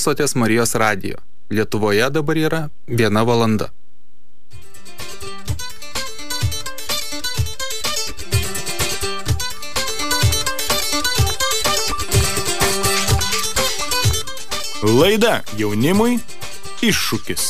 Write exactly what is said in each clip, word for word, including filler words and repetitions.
klausotės Marijos radijo. Lietuvoje dabar yra viena valanda. Laida jaunimui iššūkis.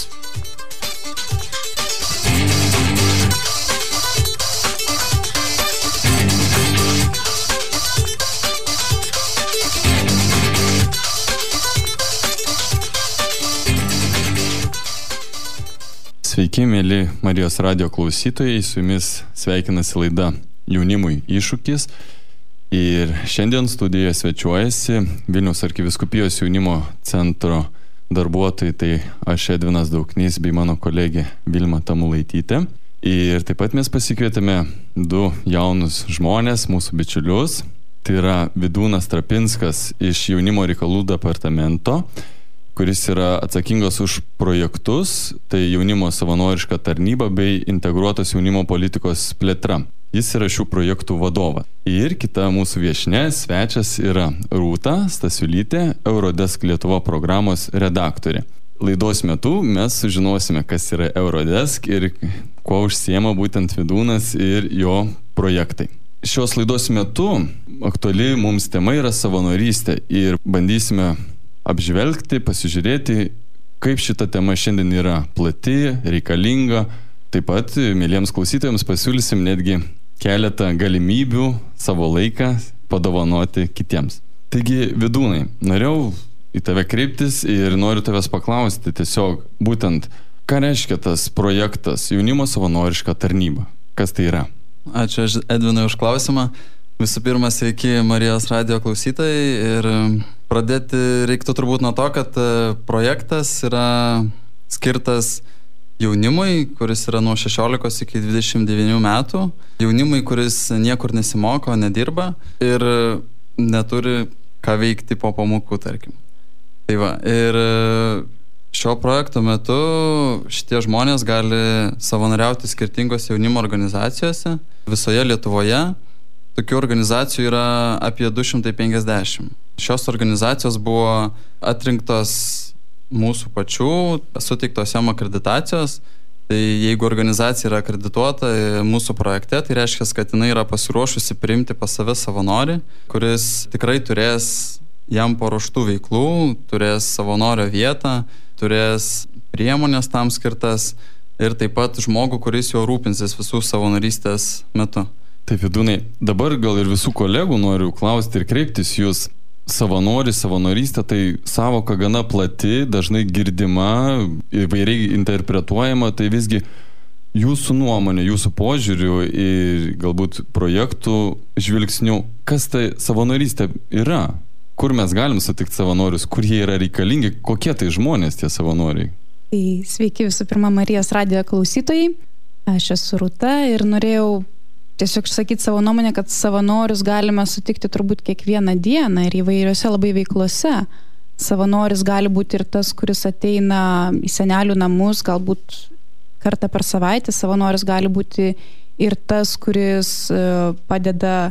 Sveiki, mėly Marijos radijo klausytojai, su jumis sveikinasi laida jaunimui iššūkis. Ir šiandien studijoje svečiuojasi Vilniaus arkivyskupijos jaunimo centro darbuotojai, tai aš Edvinas Dauknys bei mano kolegė Vilma Tamulaitytė. Ir taip pat mes pasikvietėme du jaunus žmonės, mūsų bičiulius. Tai yra Vidūnas Trapinskas iš jaunimo reikalų departamento, kuris yra atsakingas už projektus, tai jaunimo savanoriška tarnyba bei integruotos jaunimo politikos plėtra. Jis yra šių projektų vadovas. Ir kita mūsų viešnia, svečias yra Rūta Stasiulytė, Eurodesk Lietuva programos redaktorė. Laidos metu mes sužinosime, kas yra Eurodesk ir kuo užsiema būtent Vidūnas ir jo projektai. Šios laidos metu aktuali mums tema yra savanorystė ir bandysime apžvelgti, pasižiūrėti, kaip šita tema šiandien yra plati, reikalinga. Taip pat mėlyjams klausytojams pasiūlysim netgi keletą galimybių savo laiką padovanoti kitiems. Taigi, Vidūnai, norėjau į tave kreiptis ir noriu tavęs paklausti tiesiog būtent, ką reiškia tas projektas jaunimo savanoriška tarnyba? Kas tai yra? Ačiū Edvinui už klausimą. Visų pirma, sveiki Marijos radijo klausytojai ir pradėti reiktų turbūt nuo to, kad projektas yra skirtas jaunimui, kuris yra nuo šešiolikos iki dvidešimt devynių metų, jaunimui, kuris niekur nesimoko, nedirba ir neturi ką veikti po pamokų, tarkim. Tai va, ir šio projekto metu šitie žmonės gali savanoriauti skirtingose jaunimo organizacijose visoje Lietuvoje. Tokių organizacijų yra apie du šimtai penkiasdešimt. Šios organizacijos buvo atrinktos mūsų pačių, suteiktos jam akreditacijos. Tai jeigu organizacija yra akredituota mūsų projekte, tai reiškia, kad jinai yra pasiruošusi priimti pas save savanorį, kuris tikrai turės jam paruoštų veiklų, turės savanorio vietą, turės priemonės tam skirtas ir taip pat žmogų, kuris jo rūpinsis visų savanorystės metu. Taip, Vidūnai, dabar gal ir visų kolegų noriu klausti ir kreiptis jūs. Savanoris, savanorystė, tai savoka gana plati, dažnai girdima, įvairiai interpretuojama, tai visgi jūsų nuomonė, jūsų požiūrių ir galbūt projektų žvilgsnių, kas tai savanorystė yra? Kur mes galim sutikti savanorius, kur jie yra reikalingi, kokie tai žmonės tie savanoriai? Tai sveiki visų pirma Marijos radijo klausytojai, aš esu Rūta ir norėjau tiesiog sakyti savo nuomonę, kad savanorius galime sutikti turbūt kiekvieną dieną ir įvairiose labai veiklose. Savanoris gali būti ir tas, kuris ateina į senelių namus, galbūt kartą per savaitę. Savanoris gali būti ir tas, kuris padeda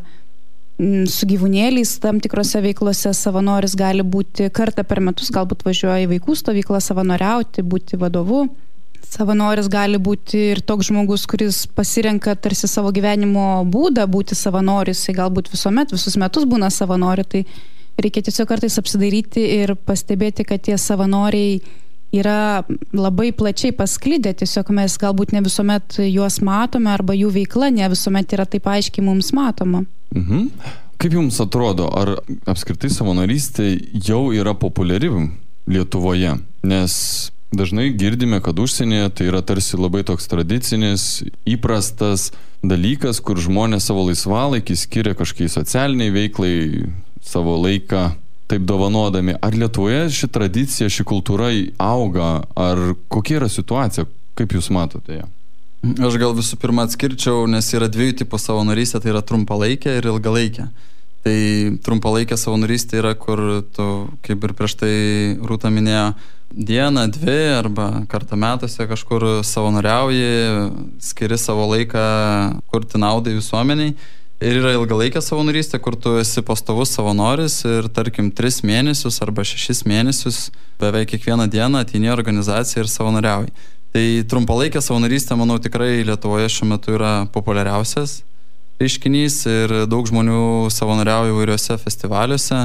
su gyvūnėliais tam tikrose veiklose. Savanoris gali būti kartą per metus, galbūt važiuoja į vaikų stovyklą savanoriauti, būti vadovu. Savanoris gali būti ir toks žmogus, kuris pasirenka tarsi savo gyvenimo būdą būti savanoris, jis galbūt visuomet, visus metus būna savanori, tai reikia tiesiog kartais apsidairyti ir pastebėti, kad tie savanoriai yra labai plačiai pasklidę, tiesiog mes galbūt ne visuomet juos matome arba jų veikla ne visuomet yra taip aiškiai mums matoma. Mhm. Kaip jums atrodo, ar apskritai savanorystė jau yra populiari Lietuvoje? Nes dažnai girdime, kad užsienyje tai yra tarsi labai toks tradicinis, įprastas dalykas, kur žmonės savo laisvalaikį skiria kažkokiai socialiniai veiklai, savo laiką taip dovanodami. Ar Lietuvoje ši tradicija, ši kultūra auga, ar kokia yra situacija, kaip jūs matote ją? Aš gal visų pirma atskirčiau, nes yra dviejų tipų savanorystė, tai yra trumpalaikė ir ilgalaikė. Tai trumpalaikė savanorystė yra, kur tu, kaip ir prieš tai Rūta minėjo, dieną, dvi arba kartą metuose kažkur savanoriauji, skiri savo laiką kurti naudai visuomeniai. Ir yra ilgalaikė savanorystė, kur tu esi pastovus savanoris ir tarkim tris mėnesius arba šešis mėnesius beveik kiekvieną dieną ateini į organizaciją ir savanoriauji. Tai trumpalaikė savanorystė, manau, tikrai Lietuvoje šiuo metu yra populiariausias reiškinys ir daug žmonių savanoriauja įvairiuose festivaliuose,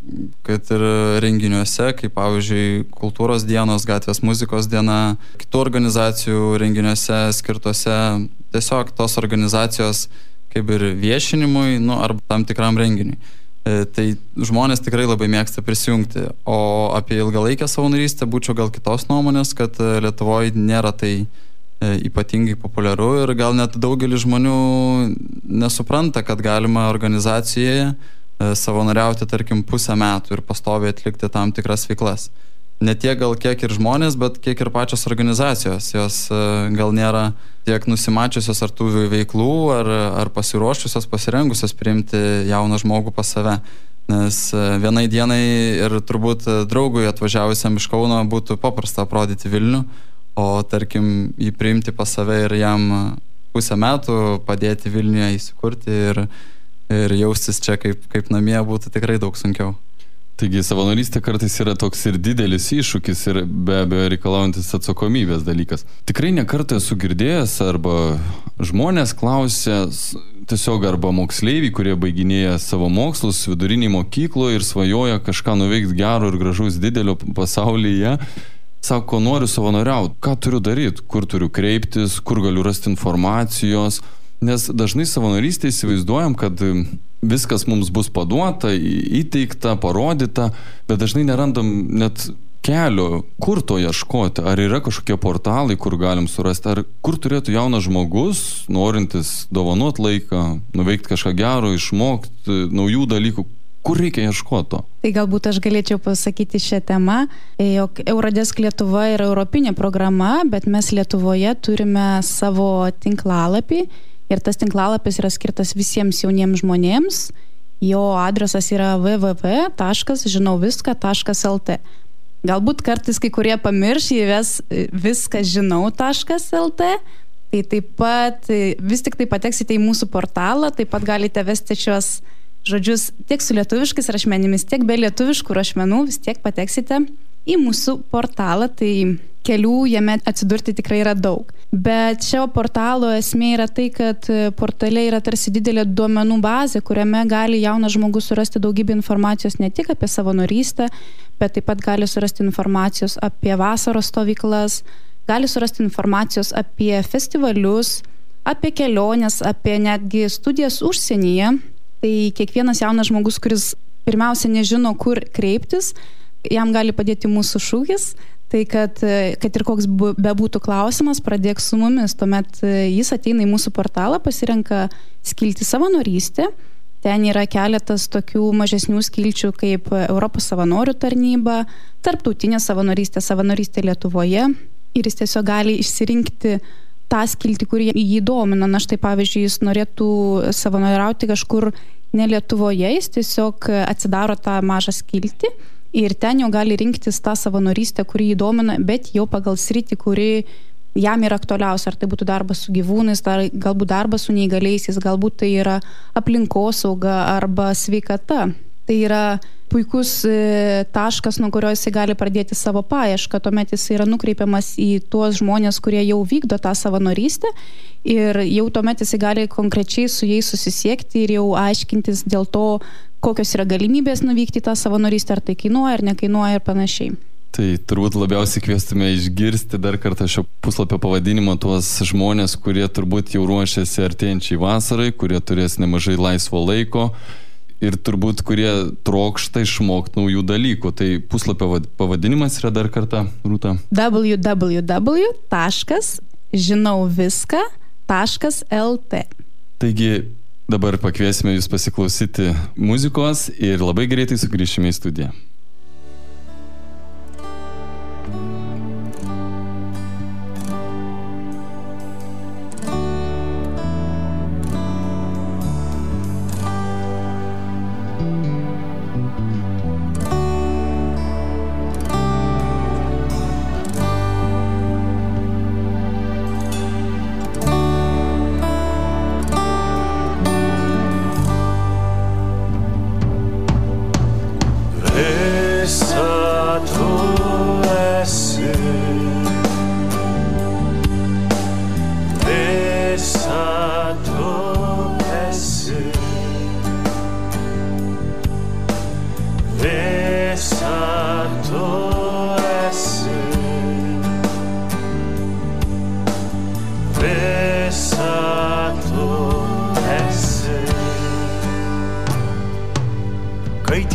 kad ir renginiuose, kaip pavyzdžiui kultūros dienos, gatvės muzikos diena, kitų organizacijų renginiuose skirtuose, tiesiog tos organizacijos kaip ir viešinimui, nu, arba tam tikram renginiui. E, tai žmonės tikrai labai mėgsta prisijungti. O apie ilgalaikę savanorystę būčiau gal kitos nuomonės, kad Lietuvoje nėra tai e, ypatingai populiaru ir gal net daugelis žmonių nesupranta, kad galima organizacijoje e, savanoriauti, tarkim, pusę metų ir pastoviai atlikti tam tikras veiklas. Ne tiek gal kiek ir žmonės, bet kiek ir pačios organizacijos. Jos e, gal nėra tiek nusimačiusios ar tų veiklų, ar, ar pasiruošusios, pasirengusios priimti jauną žmogų pas save. Nes vienai dienai ir turbūt draugui atvažiavusiam iš Kauno būtų paprasta aprodyti Vilnių, o tarkim jį priimti pas save ir jam pusę metų padėti Vilniuje įsikurti ir, ir jaustis čia kaip, kaip namie būtų tikrai daug sunkiau. Taigi savanorystė kartais yra toks ir didelis iššūkis ir be abejo reikalaujantis atsakomybės dalykas. Tikrai nekartą esu girdėjęs arba žmonės klausia tiesiog arba moksleiviai, kurie baiginėja savo mokslus viduriniai mokykloje ir svajoja kažką nuveikti gero ir gražaus didelio pasaulyje. Sako, noriu savanoriauti, ką turiu daryti, kur turiu kreiptis, kur galiu rasti informacijos. Nes dažnai savanorystė įsivaizduojam, kad viskas mums bus paduota, įteikta, parodyta, bet dažnai nerandam net kelio, kur to ieškoti. Ar yra kažkokie portalai, kur galim surasti, ar kur turėtų jaunas žmogus, norintis dovanot laiką, nuveikti kažką gero, išmokti naujų dalykų, kur reikia ieškoti to? Tai galbūt aš galėčiau pasakyti šią temą, jog Eurodesk Lietuva yra europinė programa, bet mes Lietuvoje turime savo tinklalapį. Ir tas tinklalapis yra skirtas visiems jauniems žmonėms. Jo adresas yra w w w taškas žinau viską taškas l t. Galbūt kartais kai kurie pamirš įves viskas žinau taškas l t. Tai taip pat vis tik tai pateksite į mūsų portalą, taip pat galite vesti šios žodžius tiek su lietuviškais rašmenimis, tiek be lietuviškų rašmenų, vis tiek pateksite į mūsų portalą, tai kelių jame atsidurti tikrai yra daug. Bet šio portalo esmė yra tai, kad portale yra tarsi didelė duomenų bazė, kuriame gali jaunas žmogus surasti daugybę informacijos ne tik apie savanorystę, bet taip pat gali surasti informacijos apie vasaros stovyklas, gali surasti informacijos apie festivalius, apie keliones, apie netgi studijas užsienyje. Tai kiekvienas jaunas žmogus, kuris pirmiausia nežino, kur kreiptis, jam gali padėti mūsų šūkis. Tai kad, kad ir koks bebūtų klausimas, pradėk su mumis. Tuomet jis ateina į mūsų portalą, pasirenka skiltį savanorystė. Ten yra keletas tokių mažesnių skilčių kaip Europos savanorių tarnyba, tarptautinė savanorystė, savanorystė Lietuvoje. Ir jis tiesiog gali išsirinkti tą skiltį, kurį jį domina. Na štai pavyzdžiui, jis norėtų savanoriauti kažkur ne Lietuvoje, jis tiesiog atsidaro tą mažą skiltį. Ir ten jau gali rinktis tą savanorystę, kuri jį domina, bet jau pagal sritį, kuri jam yra aktualiausia. Ar tai būtų darbas su gyvūnais, dar, galbūt darbas su neįgaliaisiais, galbūt tai yra aplinkosauga arba sveikata. Tai yra puikus e, taškas, nuo kurio jis gali pradėti savo paiešką. Tuomet jis yra nukreipiamas į tuos žmonės, kurie jau vykdo tą savanorystę. Ir jau tuomet jis gali konkrečiai su jais susisiekti ir jau aiškintis dėl to, kokios yra galimybės nuvykti tą savanorystę, ar tai kainuoja, ar nekainuoja ir panašiai. Tai turbūt labiausiai kviestume išgirsti dar kartą šio puslapio pavadinimą tuos žmonės, kurie turbūt jau ruošiasi artėjančiai vasarai, kurie turės nemažai laisvo laiko ir turbūt kurie trokšta išmokti naujų dalykų. Tai puslapio pavadinimas yra dar kartą, Rūta. w w w taškas žinau viską taškas l t. Taigi, dabar pakviesime jūs pasiklausyti muzikos ir labai greitai sugrįšime į studiją.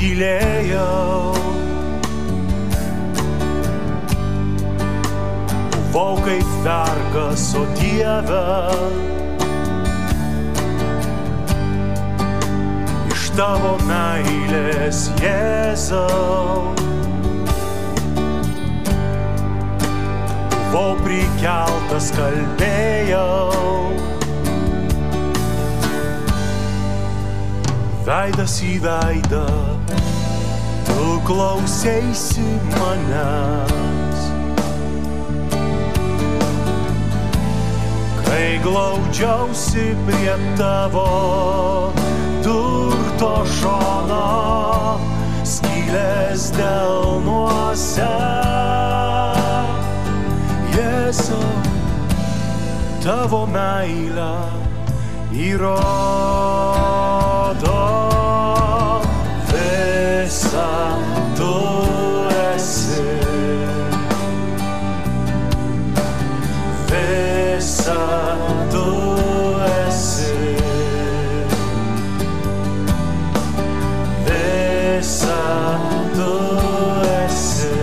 tylėjau, buvau kaip vergas, o Dieve, iš tavo meilės, Jėzau, buvau prikeltas, kalbėjau, veidas į veidą, tu klausėsi manęs. Kai glaudžiausi prie tavo turto šono, skylės delnuose, Jėzau, tavo meilę įrodo, visa tu esi, visa tu esi, visa tu esi,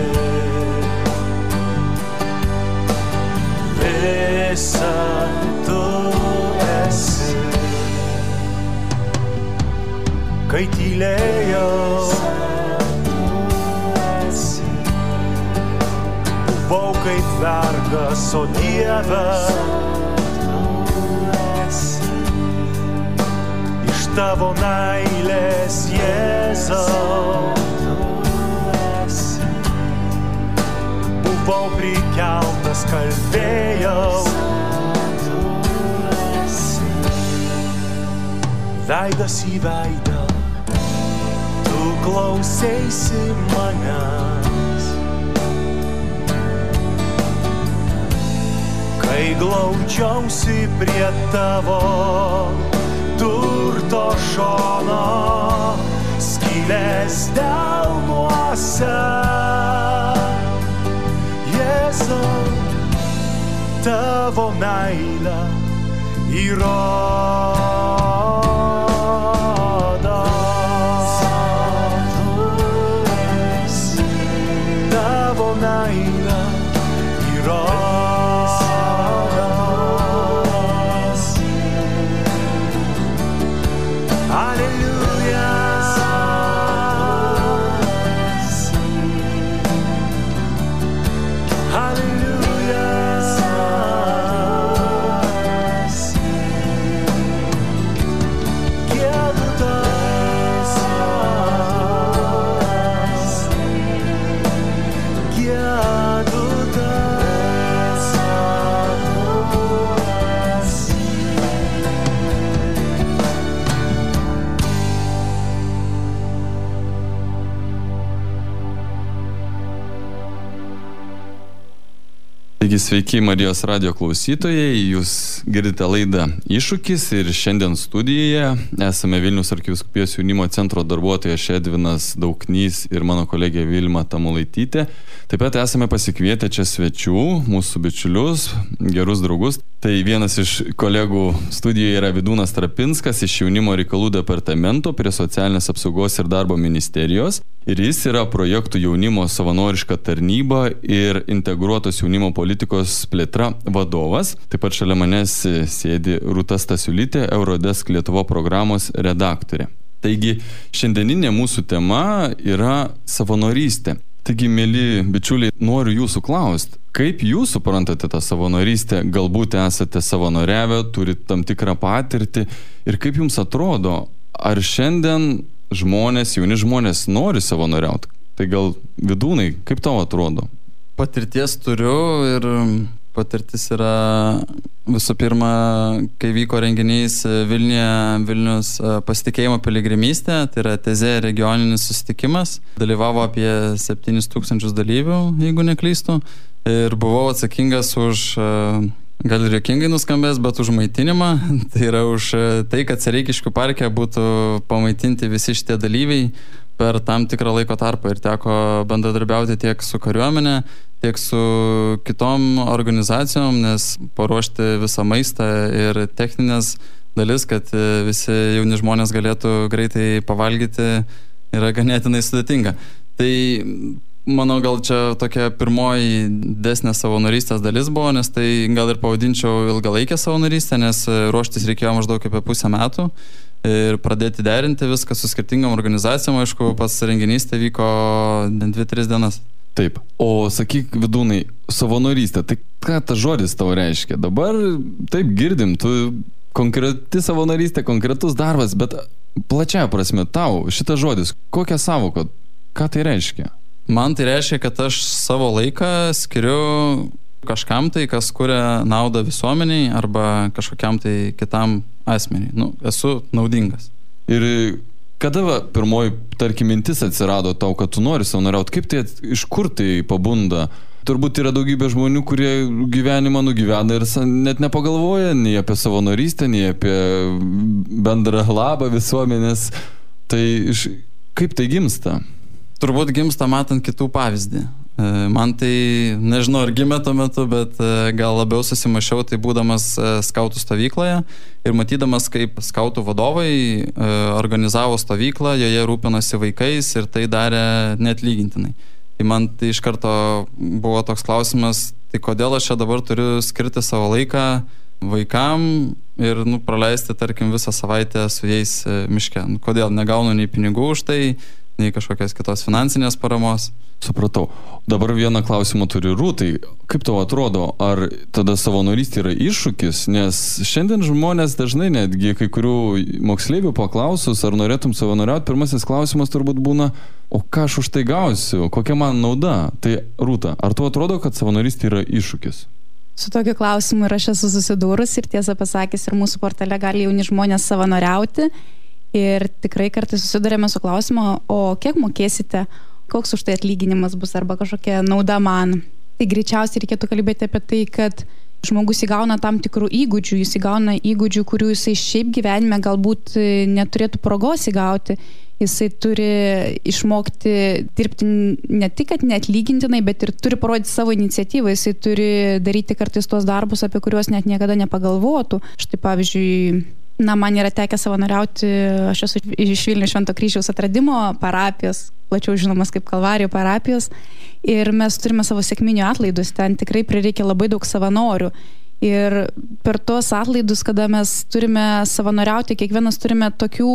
visa tu esi. Kai tylėjau, buvau kaip vergas, o Dieve, iš tavo meilės, Jėzau, buvau prikeltas, kalbėjau, veidas į veidą, tu klausėsi manęs. Kai glaudžiausi prie tavo turto šono, skylės delnuose, Jėzau, tavo meilę įrodo. Tavo meilę įrodo. Alleluja. Alleluja. Giedu tau. Giedu Taigi sveiki Marijos radijo klausytojai, jūs girdite laidą Iššūkis ir šiandien studijoje esame Vilniaus arkivyskupijos jaunimo centro darbuotojas Edvinas Dauknys ir mano kolegė Vilma Tamulaitytė. Taip pat esame pasikvietę čia svečių, mūsų bičiulius, gerus draugus. Tai vienas iš kolegų studijoje yra Vidūnas Trapinskas iš jaunimo reikalų departamento prie socialinės apsaugos ir darbo ministerijos. Ir jis yra projektų jaunimo savanoriška tarnyba ir integruotos jaunimo politikos plėtra vadovas. Taip pat šalia manęs sėdi Rūta Stasiulytė, Eurodesk Lietuva programos redaktorė. Taigi šiandieninė mūsų tema yra savanorystė. Taigi, mėly bičiuliai, noriu jūsų klausti, kaip jūs suprantate tą savanorystę, galbūt esate savanoriavę, turite tam tikrą patirtį ir kaip jums atrodo, ar šiandien žmonės, jauni žmonės nori savanoriauti? Tai gal Vidūnai, kaip tau atrodo? Patirties turiu ir patirtis yra visų pirma, kai vyko renginys Vilniuje, Vilnius pasitikėjimo piligrimystė, tai yra Tezė regioninis susitikimas. Dalyvavo apie septynis tūkstančius dalyvių, jeigu neklystu. Ir buvau atsakingas už, gal ir juokingai nuskambės, bet už maitinimą. Tai yra už tai, kad Sereikiškių parke būtų pamaitinti visi šitie dalyviai per tam tikrą laiko tarpą. Ir teko bendradarbiauti tiek su kariuomenė, tiek su kitom organizacijom, nes paruošti visą maistą ir techninės dalis, kad visi jauni žmonės galėtų greitai pavalgyti yra ganėtinai sudėtinga. Tai manau, gal čia tokia pirmoji desnė savanorystės dalis buvo, nes tai gal ir pavadinčiau ilgalaikę savanorystę, nes ruoštis reikėjo maždaug apie pusę metų ir pradėti derinti viską su skirtingom organizacijom. Aišku, pats renginys tai vyko dvi tris dienas. Taip. O sakyk, Vidūnai, savanorystė, tai ką tas žodis tau reiškia? Dabar taip girdim, tu konkreti savanorystė, konkretus darbas, bet plačiaja prasme tau šitas žodis, kokią savoką, ką tai reiškia? Man tai reiškia, kad aš savo laiką skiriu kažkam tai, kas kuria naudą visuomeniai arba kažkokiam tai kitam asmeniai. Nu, esu naudingas. Ir kada va, pirmoji, tarkim, mintis atsirado tau, kad tu nori savanoriauti, kaip tai, iš kur tai pabunda? Turbūt yra daugybė žmonių, kurie gyvenimą nugyvena ir net nepagalvoja nei apie savanorystę, nei apie bendrą labą visuomenės. Tai iš, kaip tai gimsta? Turbūt gimsta matant kitų pavyzdį. Man tai, nežinau, ar gimė tuo metu, bet gal labiau susimašiau, tai būdamas skautų stovykloje ir matydamas, kaip skautų vadovai organizavo stovyklą, joje rūpinosi vaikais ir tai darė neatlygintinai. Tai man tai iš karto buvo toks klausimas, tai kodėl aš čia dabar turiu skirti savo laiką vaikam ir nu, praleisti, tarkim, visą savaitę su jais miške. Nu, kodėl negaunu nei pinigų už tai, nei kažkokios kitos finansinės paramos. Supratau. Dabar vieną klausimą turi Rūtai. Kaip tau atrodo, ar tada savanorystė yra iššūkis? Nes šiandien žmonės dažnai netgi kai kurių moksleivių paklausus, ar norėtum savanoriauti, pirmasis klausimas turbūt būna, o ką aš už tai gausiu, kokia man nauda? Tai Rūta, ar tau atrodo, kad savanorystė yra iššūkis? Su tokiu klausimu ir aš esu susidūrus ir tiesą pasakęs ir mūsų portale gali jauni žmonės savanoriauti. Ir tikrai kartais susidurėme su klausimu, o kiek mokėsite, koks už tai atlyginimas bus arba kažkokia nauda man. Tai greičiausiai reikėtų kalbėti apie tai, kad žmogus įgauna tam tikrų įgūdžių, jis įgauna įgūdžių, kurių jisai šiaip gyvenime galbūt neturėtų progos įgauti. Jisai turi išmokti dirbti ne tik, kad neatlygintinai, bet ir turi parodyti savo iniciatyvą. Jisai turi daryti kartais tuos darbus, apie kuriuos net niekada nepagalvotų. Štai pavyzdžiui, na, man yra tekę savanoriauti, aš esu iš Vilniaus Švento Kryžiaus atradimo parapijos, plačiau žinomas kaip Kalvarijų parapijos, ir mes turime savo sekminių atlaidus, ten tikrai prireikia labai daug savanorių. Ir per tos atlaidus, kada mes turime savanoriauti, kiekvienas turime tokių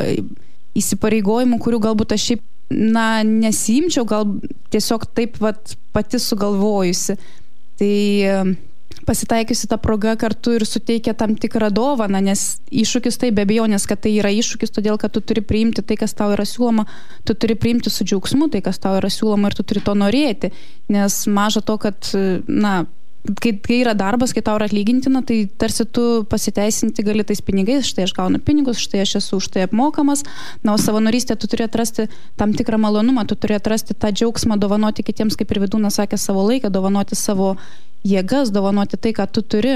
įsipareigojimų, kurių galbūt aš šiaip, na, nesiimčiau, gal tiesiog taip vat pati sugalvojusi. Tai pasitaikiusi tą progą kartu ir suteikia tam tikrą dovaną, nes iššūkis tai be abejonės, kad tai yra iššūkis, todėl kad tu turi priimti tai, kas tau yra siūloma, tu turi priimti su džiaugsmu tai, kas tau yra siūloma ir tu turi to norėti, nes maža to, kad, na, kai, kai yra darbas, kai tau yra atlygintina, tai tarsi tu pasiteisinti gali tais pinigais, štai aš gaunu pinigus, štai aš esu už tai apmokamas, na, o savanorystė tu turi atrasti tam tikrą malonumą, tu turi atrasti tą džiaugsmą, dovanoti kitiems, kaip ir Vidūnas sakė, savo laiką, dovanoti savo jėgas, dovanoti tai, ką tu turi.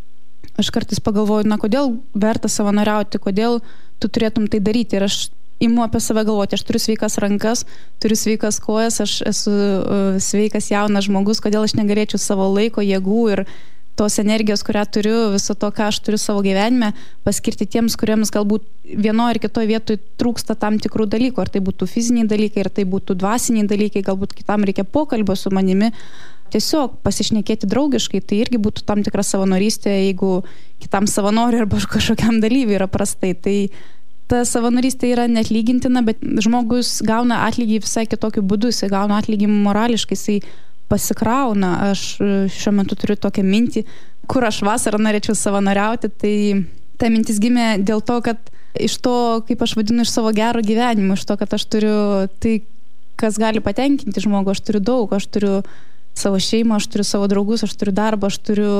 Aš kartais pagalvoju, na, kodėl verta savanoriauti, kodėl tu turėtum tai daryti. Ir aš imu apie save galvoti, aš turiu sveikas rankas, turiu sveikas kojas, aš esu uh, sveikas jaunas žmogus, kodėl aš negalėčiau savo laiko, jėgų ir tos energijos, kurią turiu, viso to, ką aš turiu savo gyvenime, paskirti tiems, kuriems galbūt vienoje ar kitoje vietoje trūksta tam tikrų dalykų, ar tai būtų fiziniai dalykai, ar tai būtų dvasiniai dalykai, galbūt kitam reikia pokalbio su manimi, tiesiog pasišnekėti draugiškai, tai irgi būtų tam tikra savanorystė, jeigu kitam savanoriui arba kažkokiam dalyviui yra prastai. Tai ta savanorystė yra neatlygintina, bet žmogus gauna atlygį visai kitokiu būdu, jis gauna atlygį morališkai, jisai pasikrauna. Aš šiuo metu turiu tokią mintį, kur aš vasarą norėčiau savanoriauti, tai ta mintis gimė dėl to, kad iš to, kaip aš vadinu, iš savo gero gyvenimo, iš to, kad aš turiu tai, kas gali patenkinti žmogų, aš turiu daug, aš turiu savo šeimą, aš turiu savo draugus, aš turiu darbą, aš turiu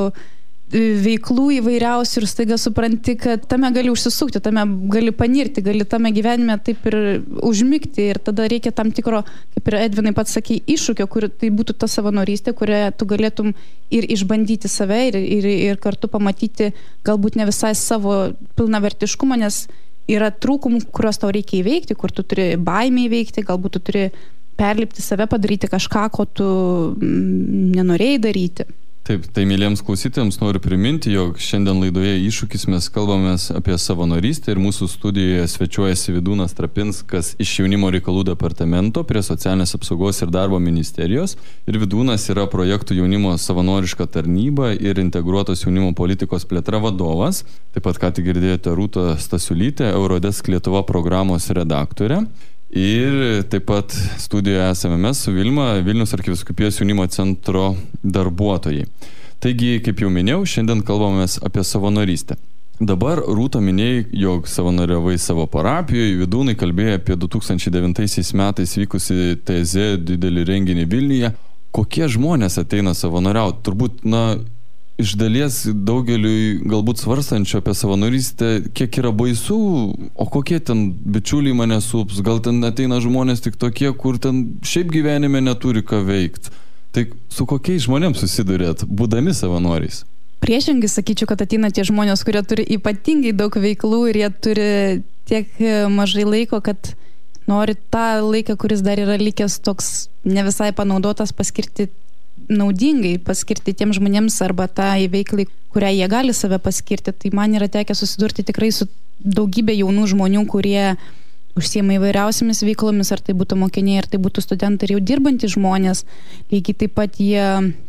veiklų įvairiausių ir staiga supranti, kad tame gali užsisukti, tame gali panirti, gali tame gyvenime taip ir užmigti ir tada reikia tam tikro, kaip ir Edvinai pats sakė, iššūkio, kur tai būtų ta savanorystė, kurioje tu galėtum ir išbandyti save ir, ir, ir kartu pamatyti galbūt ne visai savo pilnavertiškumą, nes yra trūkumų, kuriuos tau reikia įveikti, kur tu turi baimę įveikti, galbūt tu turi perlipti save, padaryti kažką, ko tu nenorėjai daryti. Taip, tai mėlyjams klausytėjams noriu priminti, jog šiandien laidoje Iššūkis mes kalbamės apie savanorystę ir mūsų studijoje svečiuojasi Vidūnas Trapinskas iš Jaunimo reikalų departamento prie Socialinės apsaugos ir darbo ministerijos. Ir Vidūnas yra projektų jaunimo savanoriška tarnyba ir integruotos jaunimo politikos plėtra vadovas. Taip pat ką tik girdėjote Rūtą Stasiulytę, Eurodesk Lietuva programos redaktorė. Ir taip pat studijoje esame mes su Vilma, Vilniaus arkivyskupijos jaunimo centro darbuotojai. Taigi, kaip jau minėjau, šiandien kalbamės apie savanorystę. Dabar Rūta minėjai, jog savanoriavai savo parapijoje, Vidūnai kalbėjo apie du tūkstančiai devintaisiais metais vykusi T Z didelį renginį Vilniuje. Kokie žmonės ateina savanoriauti? Turbūt, na, iš dalies daugeliui galbūt svarstančio apie savanorystę, kiek yra baisu, o kokie ten bičiuliai mane sups, gal ten ateina žmonės tik tokie, kur ten šiaip gyvenime neturi ką veikti. Tai su kokiais žmonėms susidurėt, būdami savanoriais? Priešingai sakyčiau, kad ateina tie žmonės, kurie turi ypatingai daug veiklų ir jie turi tiek mažai laiko, kad nori tą laiką, kuris dar yra likęs toks ne visai panaudotas, paskirti naudingai, paskirti tiem žmonėms arba tą veiklai, kurią jie gali save paskirti. Tai man yra tekę susidurti tikrai su daugybė jaunų žmonių, kurie užsiema įvairiausiamis veiklomis, ar tai būtų mokiniai, ar tai būtų studentai ir jau dirbantys žmonės. Lygiai taip pat jie,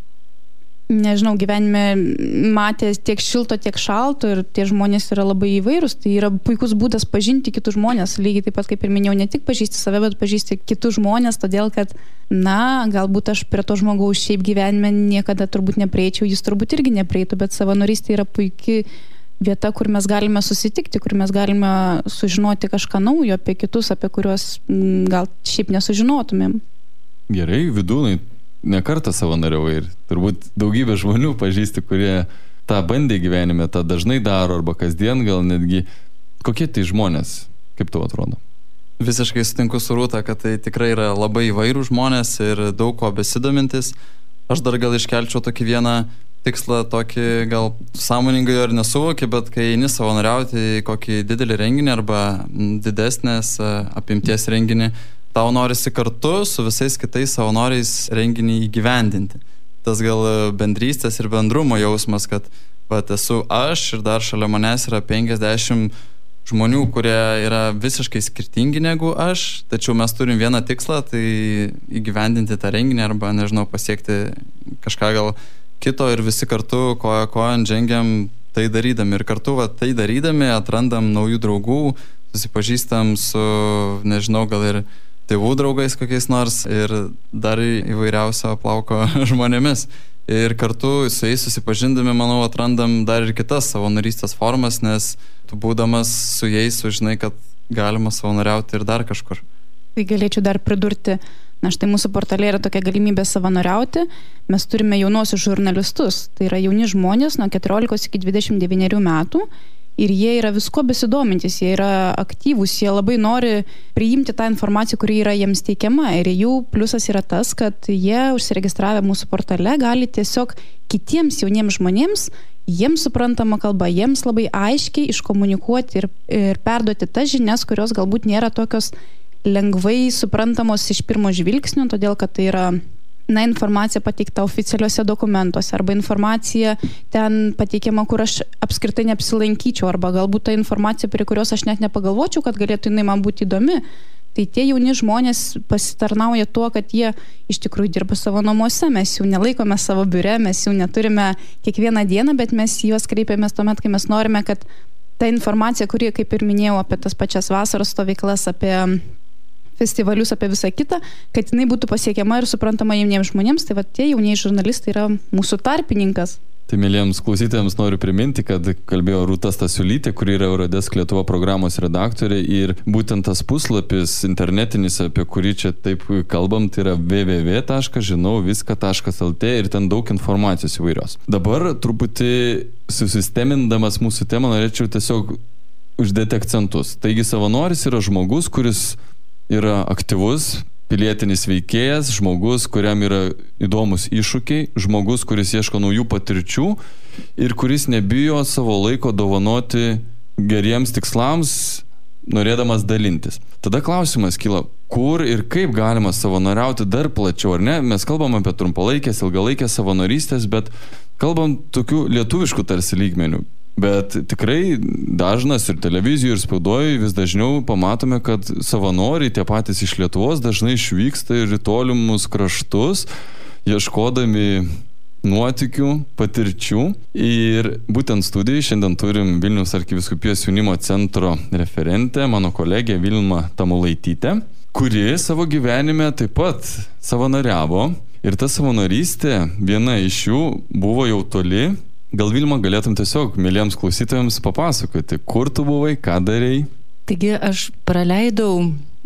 nežinau, gyvenime matė tiek šilto, tiek šalto ir tie žmonės yra labai įvairūs. Tai yra puikus būdas pažinti kitus žmonės. Lygiai taip pat, kaip ir minėjau, ne tik pažįsti save, bet pažįsti kitus žmonės, todėl kad, na, galbūt aš prie to žmogaus šiaip gyvenime niekada turbūt neprieičiau, jis turbūt irgi neprieitų, bet savanorystė yra puikiai vieta, kur mes galime susitikti, kur mes galime sužinoti kažką naujo apie kitus, apie kuriuos m, gal šiaip nesužinotumėm. Gerai, Vidūnai, ne kartą savanoriavai ir turbūt daugybė žmonių pažįsti, kurie tą bandė gyvenime, tą dažnai daro arba kasdien gal netgi. Kokie tai žmonės, kaip tau atrodo? Visiškai sutinku su Rūta, kad tai tikrai yra labai įvairių žmonės ir daug ko besidomintis. Aš dar gal iškelčiau tokį vieną tikslą, tokį gal sąmoningai ar nesuvoki, bet kai eini savanoriauti į kokį didelį renginį arba didesnės apimties renginį, tau norisi kartu su visais kitais savanoriais renginį įgyvendinti. Tas gal bendrystės ir bendrumo jausmas, kad vat, esu aš ir dar šalia manęs yra penkiasdešimt žmonių, kurie yra visiškai skirtingi negu aš, tačiau mes turim vieną tikslą, tai įgyvendinti tą renginį arba, nežinau, pasiekti kažką gal kito ir visi kartu koja kojan žengiam tai darydami. Ir kartu va, tai darydami atrandam naujų draugų, susipažįstam su, nežinau, gal ir tėvų draugais kokiais nors ir dar įvairiausio plauko žmonėmis. Ir kartu su jais susipažindami, manau, atrandam dar ir kitas savanorystės formas, nes tu būdamas su jais sužinai, kad galima savanoriauti ir dar kažkur. Tai galėčiau dar pridurti, na štai mūsų portale yra tokia galimybė savanoriauti. Mes turime jaunuosius žurnalistus, tai yra jauni žmonės nuo keturiolikos iki dvidešimt devynerių metų. Ir jie yra visko besidomintis, jie yra aktyvūs, jie labai nori priimti tą informaciją, kuri yra jiems teikiama. Ir jų pliusas yra tas, kad jie užsiregistravę mūsų portale gali tiesiog kitiems jauniems žmonėms, jiems suprantama kalba, jiems labai aiškiai iškomunikuoti ir, ir perduoti tas žinias, kurios galbūt nėra tokios lengvai suprantamos iš pirmo žvilgsnio, todėl kad tai yra na, informacija pateikta oficialiuose dokumentuose arba informacija ten pateikiama, kur aš apskritai neapsilankyčiau arba galbūt ta informacija, prie kurios aš net nepagalvočiau, kad galėtų jinai man būti įdomi. Tai tie jauni žmonės pasitarnauja tuo, kad jie iš tikrųjų dirba savo namuose, mes jų nelaikome savo biure, mes jų neturime kiekvieną dieną, bet mes juos kreipiamės tuomet, kai mes norime, kad ta informacija, kuri, kaip ir minėjau, apie tas pačias vasaros stovyklas, apie festivalius, apie visą kitą, kad jinai būtų pasiekiama ir suprantama jauniems žmonėms, tai va tie jaunieji žurnalistai yra mūsų tarpininkas. Tai mėlyjams klausytojams noriu priminti, kad kalbėjo Rūta Stasiulytė, kuri yra Eurodesk Lietuva programos redaktorė ir būtent tas puslapis internetinis, apie kurį čia taip kalbam, tai yra w w w taškas žinau viską taškas l t ir ten daug informacijos įvairios. Dabar truputį susistemindamas mūsų temą norėčiau tiesiog uždėti akcentus. Taigi savanoris yra žmogus, kuris yra aktyvus, pilietinis veikėjas, žmogus, kuriam yra įdomus iššūkiai, žmogus, kuris ieško naujų patirčių ir kuris nebijo savo laiko dovanoti geriems tikslams, norėdamas dalintis. Tada klausimas kyla, kur ir kaip galima savanoriauti dar plačiau, ar ne? Mes kalbam apie trumpalaikės, ilgalaikės savanorystės, bet kalbam tokių lietuviškų tarsi lygmenių, bet tikrai dažnas ir televizijoje, ir spaudoje vis dažniau pamatome, kad savanoriai tie patys iš Lietuvos dažnai išvyksta ir į tolimus kraštus, ieškodami nuotykių, patirčių. Ir būtent studijai šiandien turim Vilniaus arkivyskupijos jaunimo centro referentę, mano kolegę Vilmą Tamulaitytę, kuri savo gyvenime taip pat savanoriavo. Ir ta savanorystė, viena iš jų buvo jau toli. Gal Vilma galėtum tiesiog mėlyjams klausytojams papasakoti, kur tu buvai, ką darei? Taigi aš praleidau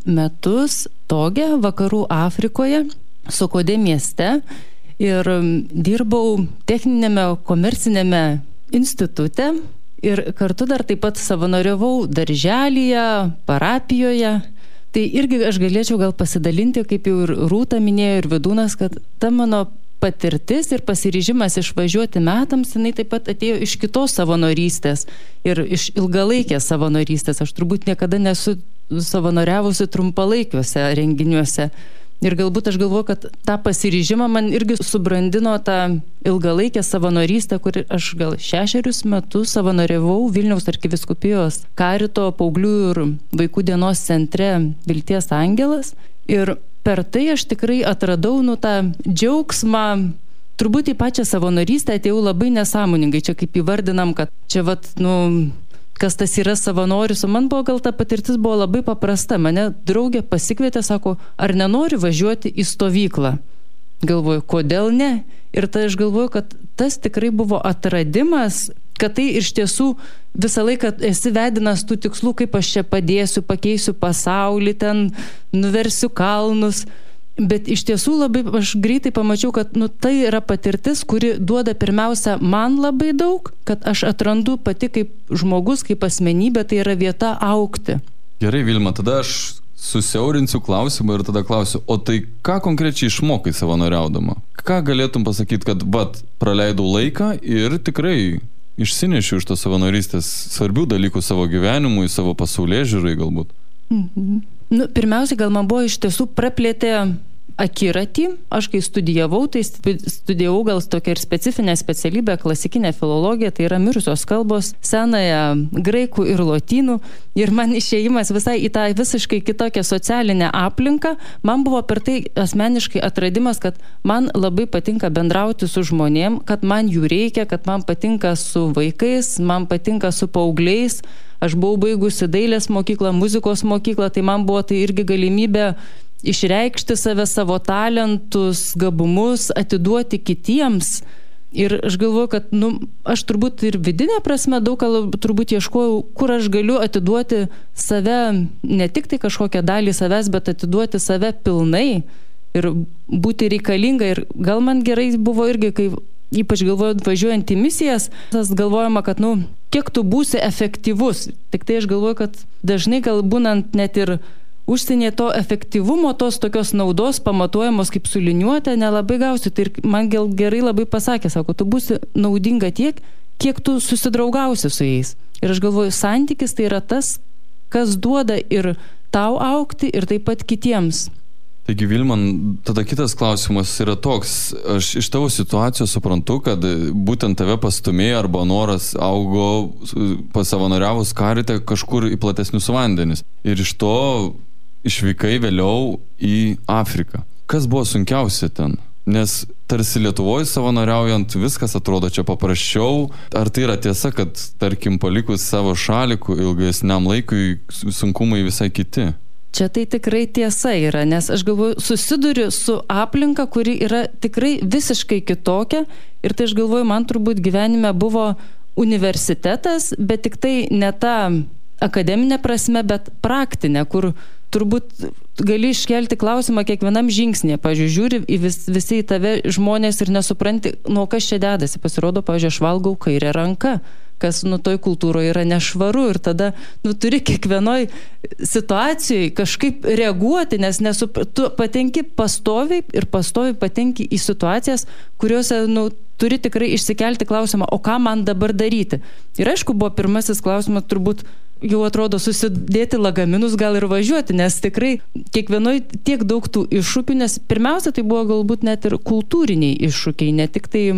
metus Toge, vakarų Afrikoje, Sokodė mieste. Ir dirbau techninėme komercinėme institute ir kartu dar taip pat savanoriavau darželyje, parapijoje. Tai irgi aš galėčiau gal pasidalinti, kaip jau ir Rūta minėjo ir Vidūnas, kad ta mano patirtis ir pasiryžimas išvažiuoti metams, jinai taip pat atėjo iš kitos savanorystės ir iš ilgalaikės savanorystės. Aš turbūt niekada nesu savanoriavusi trumpalaikiuose renginiuose. Ir galbūt aš galvoju, kad tą pasiryžimą man irgi subrandino tą ilgalaikę savanorystę, kur aš gal šešerius metus savanoriavau Vilniaus arkivyskupijos karito paauglių ir vaikų dienos centre Vilties Angelas. Ir per tai aš tikrai atradau nu tą džiaugsmą. Turbūt į pačią savanorystę atėjau labai nesąmoningai. Čia kaip įvardinam, kad čia vat, nu... kas tas yra savanoris, o man buvo gal ta patirtis buvo labai paprasta. Mane draugė pasikvietė, sako, ar nenori važiuoti į stovyklą? Galvoju, kodėl ne? Ir tai aš galvoju, kad tas tikrai buvo atradimas, kad tai iš tiesų visą laiką esi vedinas tų tikslų, kaip aš čia padėsiu, pakeisiu pasaulį, ten nuversiu kalnus. Bet iš tiesų labai aš greitai pamačiau, kad nu, tai yra patirtis, kuri duoda pirmiausia man labai daug, kad aš atrandu pati kaip žmogus, kaip asmenybė, tai yra vieta augti. Gerai, Vilma, tada aš susiaurinsiu klausimą ir tada klausiu, o tai ką konkrečiai išmokai savanoriaudama? Ką galėtum pasakyti, kad vat, praleidau laiką ir tikrai išsinešiu iš tos savanorystės svarbių dalykų savo gyvenimui, savo pasaulėžiūrai galbūt? Mhm. Nu, pirmiausia, gal man buvo iš tiesų praplėtė akiratį. Aš kai studijavau, tai studijavau gal tokią ir specifinę specialybę, klasikinę filologiją, tai yra mirusios kalbos, senąją graikų ir lotynų. Ir man išėjimas visai į tą visiškai kitokią socialinę aplinką, man buvo per tai asmeniškai atradimas, kad man labai patinka bendrauti su žmonėm, kad man jų reikia, kad man patinka su vaikais, man patinka su paaugliais. Aš buvau baigusi dailės mokyklą, muzikos mokyklą, tai man buvo tai irgi galimybė išreikšti save, savo talentus, gabumus, atiduoti kitiems. Ir aš galvoju, kad nu, aš turbūt ir vidinė prasme daug turbūt ieškojau, kur aš galiu atiduoti save, ne tik tai kažkokią dalį savęs, bet atiduoti save pilnai ir būti reikalinga. Ir gal man gerai buvo irgi, kai ypač galvojant važiuojant į misijas, tas galvojama, kad, nu, kiek tu būsi efektyvus. Tik tai aš galvoju, kad dažnai gal būnant net ir užsienyje to efektyvumo, tos tokios naudos pamatuojamos kaip su liniuote, nelabai gausi. Tai man gal gerai labai pasakė, sako, tu būsi naudinga tiek, kiek tu susidraugausi su jais. Ir aš galvoju, santykis tai yra tas, kas duoda ir tau augti, ir taip pat kitiems. Taigi, Vilman, tada kitas klausimas yra toks. Aš iš tavo situacijos suprantu, kad būtent tave pastumėjo arba noras augo pasavanoriavus karite kažkur į platesnius vandenis. Ir iš to išvykai vėliau į Afriką. Kas buvo sunkiausia ten? Nes tarsi Lietuvoje savanoriaujant viskas atrodo čia paprasčiau. Ar tai yra tiesa, kad, tarkim, palikus savo šalį ilgesniam laikui sunkumai visai kiti? Čia tai tikrai tiesa yra, nes aš galvoju, susiduriu su aplinka, kuri yra tikrai visiškai kitokia. Ir tai aš galvoju, man turbūt gyvenime buvo universitetas, bet tik tai ne ta akademinė prasme, bet praktinė, kur turbūt gali iškelti klausimą kiekvienam žingsnėje. Pavyzdžiui, žiūri į vis, visi į tave žmonės ir nesupranti, nuo kas čia dedasi. Pasirodo, pavyzdžiui, aš valgau kairę ranką, kas nu toj kultūroje yra nešvaru, ir tada nu, turi kiekvienoj situacijai kažkaip reaguoti, nes nesup... tu patenki pastoviai ir pastoviai patenki į situacijas, kuriuose nu, turi tikrai išsikelti klausimą, o ką man dabar daryti. Ir aišku, buvo pirmasis klausimas, turbūt jau atrodo susidėti lagaminus, gal ir važiuoti, nes tikrai kiekvienoj tiek daug tų iššūkių, nes pirmiausia tai buvo galbūt net ir kultūriniai iššūkiai, ne tik tai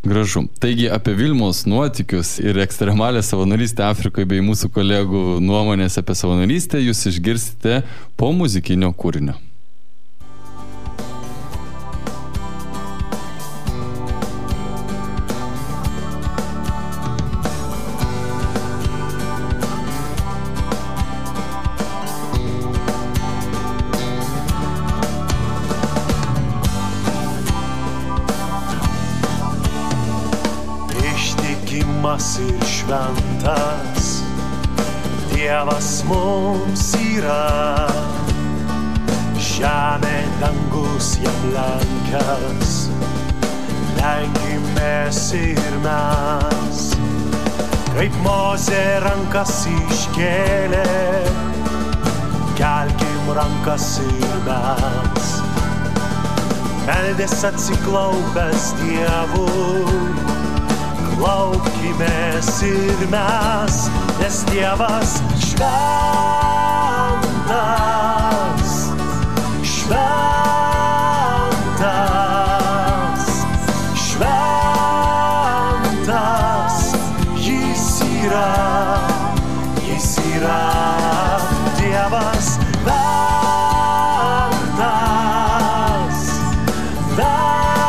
Gražu. Taigi apie Vilniaus nuotykius ir ekstremalę savanorystę Afrikoje bei mūsų kolegų nuomonės apie savanorystę jūs išgirsite po muzikinio kūrinio. Ir šventas Dievas mums yra, žemė dangus jam lenkias, lenkimės ir mes, kaip Mozė rankas iškėlė, kelkim rankas ir mes, meldės atsiklaupęs Dievui. Laukimės ir mes, nes Dievas šventas, šventas, šventas, jis yra, jis yra Dievas vertas, vertas.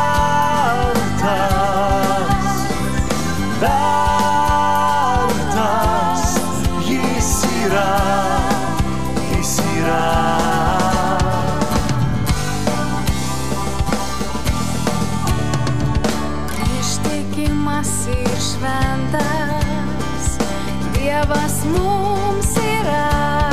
Dievas mums yra,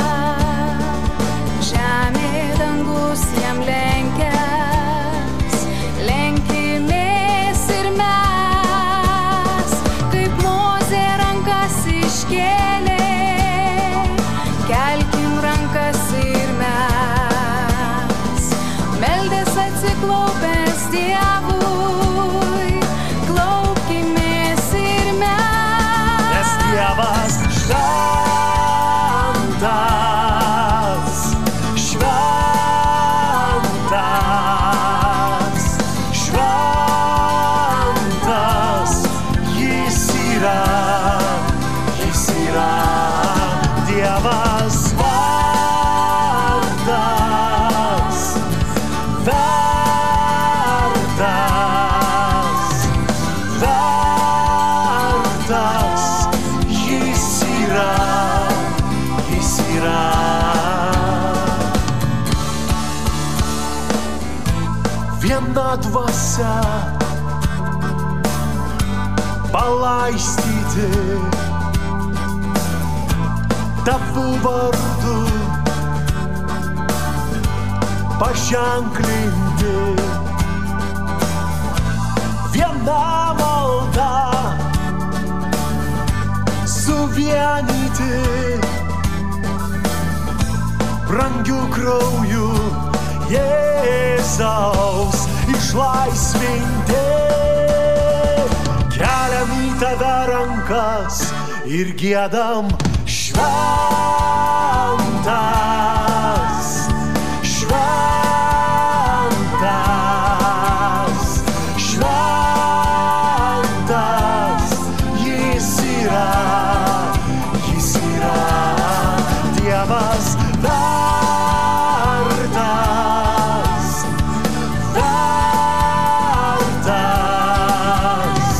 žemė dangus jam lenkias, lenkimės ir mes, kaip Mozė rankas iškėlė, kelkim rankas ir mes, meldės atsiklaupęs Dievui, klaupkimės ir mes, nes Dievas šventas, šventas, šventas, jis yra, jis yra Dievas vertas, vertas, vertas, jis yra. Viena dvasia palaistyti tavo vardu, paženklinti, viena malda suvienyti, brangiu krauju Jėzaus išlaisvinti, keliam į tave rankas ir giedam šventas, šventas, šventas, jis yra, jis yra Dievas vertas, vertas,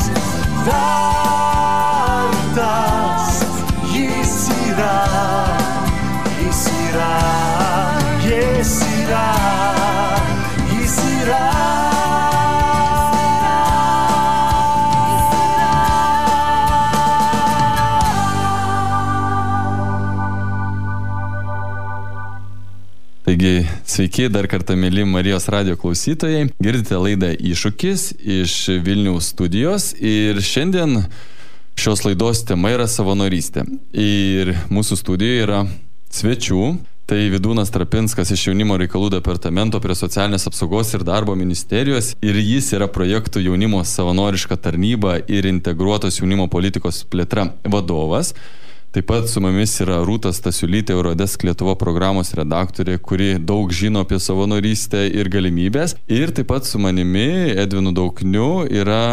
vertas, jis yra, jis yra, jis yra, jis yra. Taigi, sveiki dar kartą, mėly Marijos radijo klausytojai. Girdite laidą Iššūkis iš Vilniaus studijos ir šiandien šios laidos tema yra savanorystė. Ir mūsų studijoje yra svečių. Tai Vidūnas Trapinskas iš Jaunimo reikalų departamento prie socialinės apsaugos ir darbo ministerijos ir jis yra projektų jaunimo savanoriška tarnyba ir integruotos jaunimo politikos plėtra vadovas. Taip pat su mumis yra Rūta Stasiulytė, Eurodesk Lietuva programos redaktorė, kuri daug žino apie savanorystę ir galimybės. Ir taip pat su manimi, Edvinu Daukniu, yra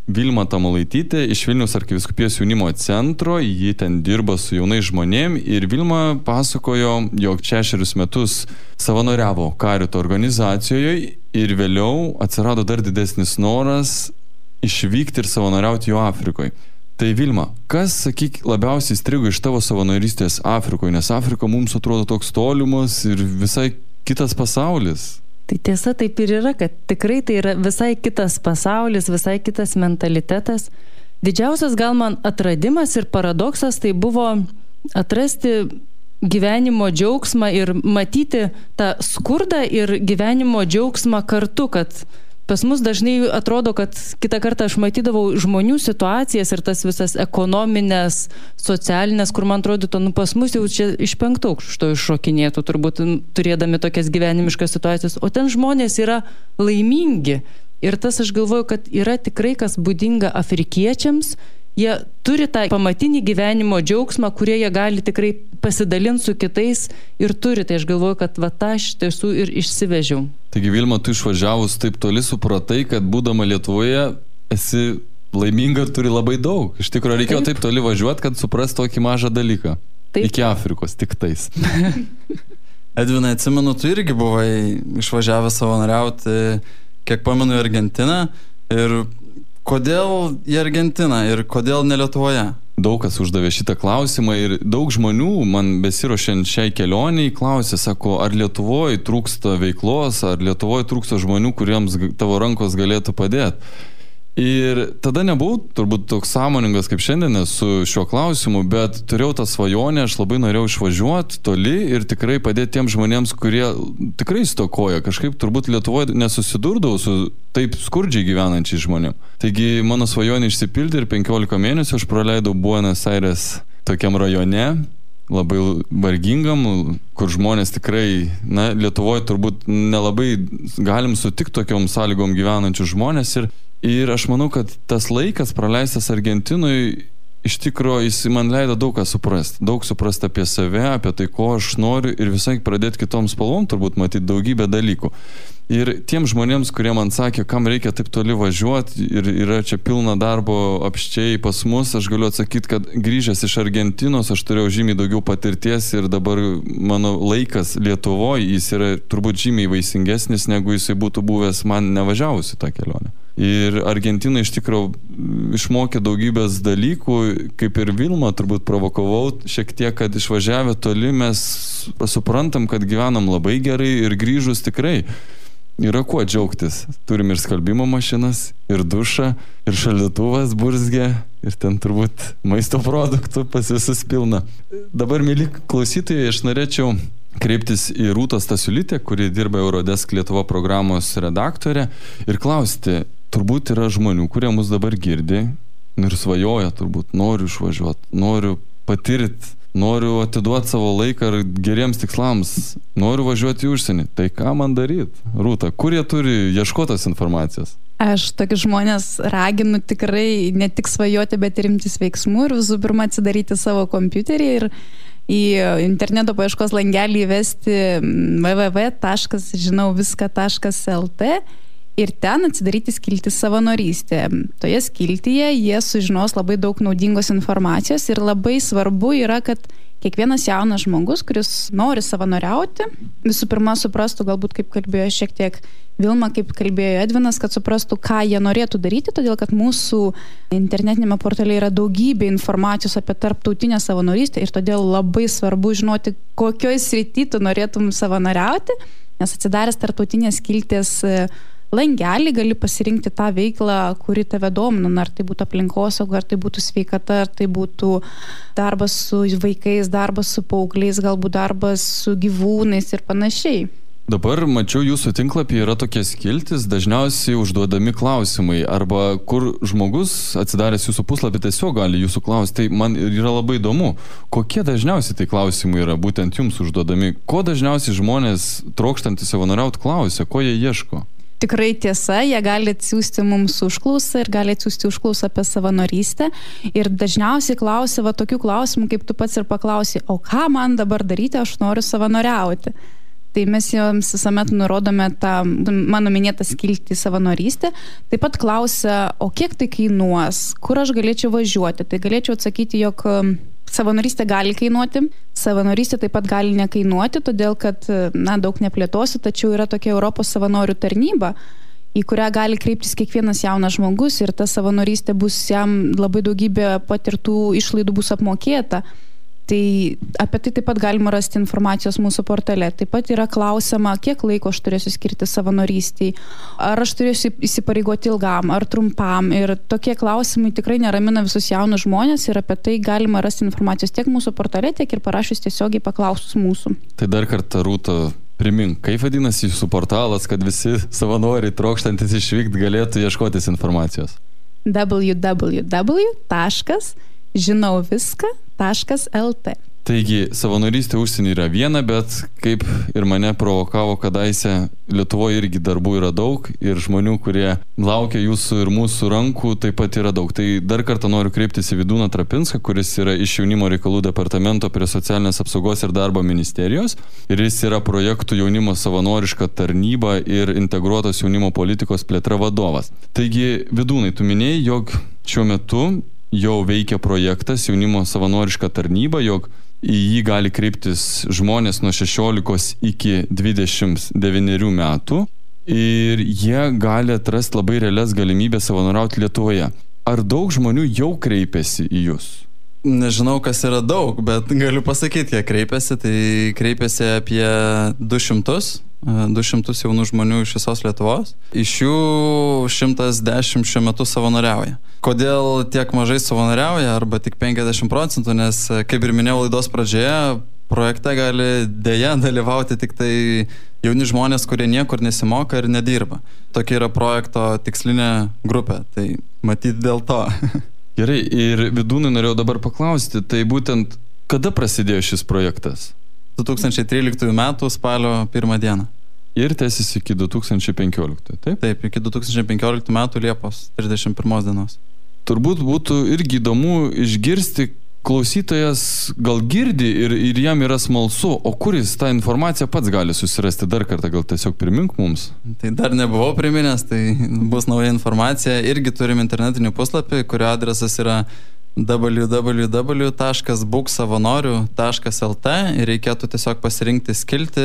Vilma Tamalaitytė iš Vilniaus arkivyskupijos jaunimo centro, ji ten dirba su jaunais žmonėm ir Vilma pasakojo, jog šešerius metus savanoriavo Karito organizacijoje ir vėliau atsirado dar didesnis noras išvykti ir savanoriauti jo Afrikoje. Tai Vilma, kas, sakyk, labiausiai strigo iš tavo savanorystės Afrikoje, nes Afrika mums atrodo toks tolimas ir visai kitas pasaulis. Tai tiesa taip ir yra, kad tikrai tai yra visai kitas pasaulis, visai kitas mentalitetas. Didžiausias gal man atradimas ir paradoksas tai buvo atrasti gyvenimo džiaugsmą ir matyti tą skurdą ir gyvenimo džiaugsmą kartu, kad pas mus dažnai atrodo, kad kitą kartą aš matydavau žmonių situacijas ir tas visas ekonominės, socialinės, kur man atrodytų, nu pas mus jau čia iš penkto aukšto iššokinėtų, turbūt turėdami tokias gyvenimiškas situacijas, o ten žmonės yra laimingi. Ir tas aš galvoju, kad yra tikrai kas būdinga afrikiečiams, jie turi tą pamatinį gyvenimo džiaugsmą, kurie jie gali tikrai pasidalinti su kitais ir turi. Tai aš galvoju, kad va tą iš tiesų ir išsivežiau. Taigi, Vilma, tu išvažiavus taip toli supratai, kad būdama Lietuvoje esi laiminga ir turi labai daug. Iš tikrųjų, reikėjo taip, taip toli važiuoti, kad suprast tokį mažą dalyką. Taip. Iki Afrikos, tik tais. Edvinai, atsimenu, tu irgi buvai išvažiavęs savanoriauti, kiek pamenu, į Argentiną. Ir kodėl į Argentiną ir kodėl ne Lietuvoje? Daug kas uždavė šitą klausimą ir daug žmonių man besiruošiant šiai kelioniai klausė, sako, ar Lietuvoje trūksta veiklos, ar Lietuvoje trūksta žmonių, kuriems tavo rankos galėtų padėti. Ir tada nebuvau turbūt toks sąmoningas kaip šiandien su šiuo klausimu, bet turėjau tą svajonę, aš labai norėjau išvažiuoti toli ir tikrai padėti tiems žmonėms, kurie tikrai stokoja. Kažkaip turbūt Lietuvoje nesusidurdavau su taip skurdžiai gyvenančiais žmonėm. Taigi mano svajonė išsipildė ir penkiolika mėnesių aš praleidau Buenos Aires tokiam rajone, labai vargingam, kur žmonės tikrai, na, Lietuvoje turbūt nelabai galim sutikti tokiom sąlygom gyvenančių žmonės ir Ir aš manau, kad tas laikas praleistas Argentinui iš tikrųjų jis man leido daug ką suprasti. Daug suprasti apie save, apie tai, ko aš noriu ir visai pradėti kitom spalvom turbūt matyti daugybę dalykų. Ir tiem žmonėms, kurie man sakė, kam reikia taip toli važiuoti ir yra čia pilna darbo apščiai pas mus, aš galiu atsakyti, kad grįžęs iš Argentinos aš turėjau žymiai daugiau patirties ir dabar mano laikas Lietuvoje, jis yra turbūt žymiai vaisingesnis, negu jisai būtų buvęs man nevažiavus į tą kelionę. Ir Argentina iš tikrųjų išmokė daugybės dalykų, kaip ir Vilma turbūt provokavau šiek tiek, kad išvažiavę toli mes suprantam, kad gyvenam labai gerai ir grįžus tikrai yra kuo džiaugtis. Turim ir skalbimo mašinas, ir dušą, ir šaldytuvas burzgė, ir ten turbūt maisto produktų pas visus pilna. Dabar, mėly klausytojai, aš norėčiau kreiptis į Rūtą Stasiulytę, kuri dirba Eurodesk Lietuva programos redaktorė, ir klausti, turbūt yra žmonių, kurie mus dabar girdi ir svajoja, turbūt noriu išvažiuoti, noriu patirti, noriu atiduoti savo laiką ir geriems tikslams, noriu važiuoti į užsienį. Tai ką man daryti? Rūta, kur jie turi ieškotas informacijos? Aš tokius žmonės raginu tikrai ne tik svajoti, bet ir imtis veiksmų ir visų pirma atsidaryti savo kompiuterį ir į interneto paieškos langelį įvesti w w w taškas žinau viską taškas l t ir ten atsidaryti skiltį savanorystė. Toje skiltyje jie sužinos labai daug naudingos informacijos ir labai svarbu yra, kad kiekvienas jaunas žmogus, kuris nori savanoriauti, visų pirma suprastų, galbūt kaip kalbėjo šiek tiek Vilma, kaip kalbėjo Edvinas, kad suprastų, ką jie norėtų daryti, todėl kad mūsų internetinėme portale yra daugybė informacijos apie tarptautinę savanorystę ir todėl labai svarbu žinoti, kokioj srity tu norėtum savanoriauti, nes atsidaręs tarptautinės skilties langelį gali pasirinkti tą veiklą, kuri tave domina, ar tai būtų aplinkosauga, ar tai būtų sveikata, ar tai būtų darbas su vaikais, darbas su paaugliais, galbūt darbas su gyvūnais ir panašiai. Dabar mačiau jūsų tinklapyje yra tokie skiltis, dažniausiai užduodami klausimai, arba kur žmogus atsidaręs jūsų puslapį tiesiog gali jūsų klausti. Tai man yra labai įdomu, kokie dažniausiai tai klausimai yra būtent jums užduodami, ko dažniausiai žmonės trokštantys savanoriauti klausia, ko jie ieško? Tikrai tiesa, jie gali atsiųsti mums užklausą ir gali atsiųsti užklausą apie savanorystę ir dažniausiai klausia va tokių klausimų, kaip tu pats ir paklausi, o ką man dabar daryti, aš noriu savanoriauti. Tai mes jiems visuomet nurodome tą mano minėtą skiltį savanorystę. Taip pat klausia, o kiek tai kainuos, kur aš galėčiau važiuoti. Tai galėčiau atsakyti, jog savanorystė gali kainuoti, savanorystė taip pat gali nekainuoti, todėl kad, na, daug neplėtosiu, tačiau yra tokia Europos savanorių tarnyba, į kurią gali kreiptis kiekvienas jaunas žmogus ir ta savanorystė bus jam labai daugybė patirtų išlaidų bus apmokėta. Tai apie tai taip pat galima rasti informacijos mūsų portale. Taip pat yra klausima, kiek laiko aš turėsiu skirti savanorystiai, ar aš turėsiu įsipareigoti ilgam, ar trumpam. Ir tokie klausimai tikrai neramina visus jaunus žmonės ir apie tai galima rasti informacijos tiek mūsų portale, tiek ir parašius tiesiogiai paklausus mūsų. Tai dar kartą, Rūta, primink, kaip vadinasi jūsų portalas, kad visi savanoriai trokštantis išvykti galėtų ieškotis informacijos? w w w taškas žinau viską taškas el t. Taigi, savanorystė užsienį yra viena, bet kaip ir mane provokavo kadaise, Lietuvoje irgi darbų yra daug ir žmonių, kurie laukia jūsų ir mūsų rankų, taip pat yra daug. Tai dar kartą noriu kreiptis į Vidūną Trapinską, kuris yra iš Jaunimo reikalų departamento prie Socialinės apsaugos ir darbo ministerijos ir jis yra projektų jaunimo savanoriška tarnyba ir integruotos jaunimo politikos plėtra vadovas. Taigi, Vidūnai, tu minėjai, jog šiuo metu jau veikia projektas jaunimo savanoriška tarnyba, jog į jį gali kreiptis žmonės nuo šešiolikos iki dvidešimt devynerių metų ir jie gali atrasti labai realias galimybės savanoriauti Lietuvoje. Ar daug žmonių jau kreipiasi į jūs? Nežinau, kas yra daug, bet galiu pasakyti, kiek kreipiasi. Tai kreipiasi apie du šimtus. du šimtus jaunų žmonių iš visos Lietuvos. Iš jų šimtas dešimt šiuo metu savanoriauja. Kodėl tiek mažai savanoriauja, arba tik penkiasdešimt procentų, nes, kaip ir minėjau laidos pradžioje, projekte gali dėja dalyvauti tik tai jauni žmonės, kurie niekur nesimoka ir nedirba. Tokia yra projekto tikslinė grupė, tai matyti dėl to. Gerai, ir Vidūnai norėjau dabar paklausti, tai būtent kada prasidėjo šis projektas? du tūkstančiai tryliktųjų metų spalio pirmą dieną. Ir tęsis iki du tūkstančiai penkioliktųjų, taip? Taip, iki du tūkstančiai penkioliktų metų Liepos trisdešimt pirmos dienos. Turbūt būtų irgi įdomu išgirsti, klausytojas gal girdi ir, ir jam yra smalsu, o kur jis tą informaciją pats gali susirasti dar kartą, gal tiesiog primink mums? Tai dar nebuvau priminęs, tai bus nauja informacija. Irgi turim internetinį puslapį, kurio adresas yra w w w taškas būk savanoriu taškas el t ir reikėtų tiesiog pasirinkti skiltį,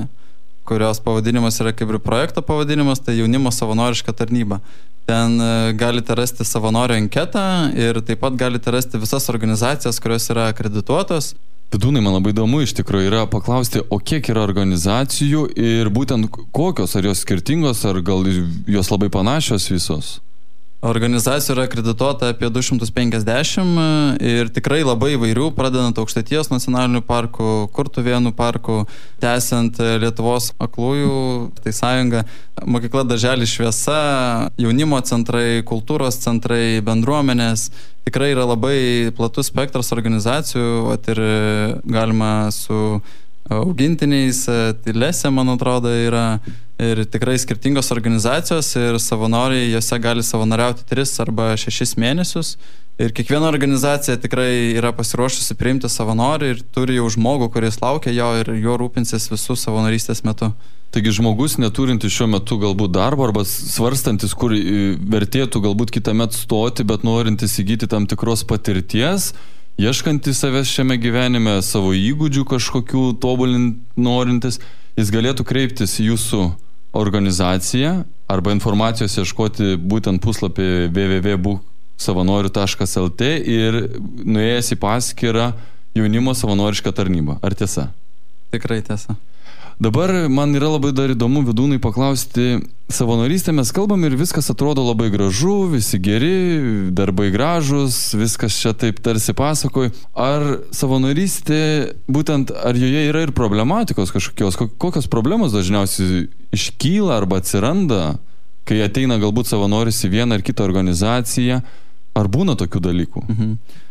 kurios pavadinimas yra kaip ir projekto pavadinimas, tai jaunimo savanoriška tarnyba. Ten galite rasti savanorių anketą ir taip pat galite rasti visas organizacijas, kurios yra akredituotos. Vidūnai, man labai įdomu iš tikrųjų yra paklausti, o kiek yra organizacijų ir būtent kokios, ar jos skirtingos, ar gal jos labai panašios visos? Organizacijų yra akredituota apie du šimtus penkiasdešimt ir tikrai labai įvairių, pradedant Aukštaitijos nacionalinių parkų, Kurtuvėnų parkų, tęsiant Lietuvos aklųjų, tai sąjunga, mokykla Darželis Šviesa, jaunimo centrai, kultūros centrai, bendruomenės. Tikrai yra labai platus spektras organizacijų, at ir galima su augintiniais, tai Lesė, man atrodo, yra ir tikrai skirtingos organizacijos ir savanoriai jose gali savanoriauti tris arba šešis mėnesius ir kiekviena organizacija tikrai yra pasiruošusi priimti savanorių ir turi jau žmogų, kuris laukia jo ir jo rūpinsis visų savanorystės metu. Taigi žmogus neturintis šiuo metu galbūt darbo arba svarstantis, kur vertėtų galbūt kitąmet stoti, bet norintis įgyti tam tikros patirties, ieškantis savęs šiame gyvenime, savo įgūdžių kažkokių tobulinti norintis, jis galėtų kreiptis į jūsų organizaciją arba informacijos ieškoti būtent puslapį w w w taškas būk savanoriu taškas el t ir nuėjęs į paskyrą jaunimo savanorišką tarnybą. Ar tiesa? Tikrai tiesa. Dabar man yra labai dar įdomu Vidūnai paklausti, savanorystę mes kalbam ir viskas atrodo labai gražu, visi geri, darbai gražus, viskas čia taip tarsi pasakoj. Ar savanorystė, būtent ar joje yra ir problematikos kažkokios, kokios problemos dažniausiai iškyla arba atsiranda, kai ateina galbūt savanoris į vieną ar kitą organizaciją, ar būna tokių dalykų? Mhm.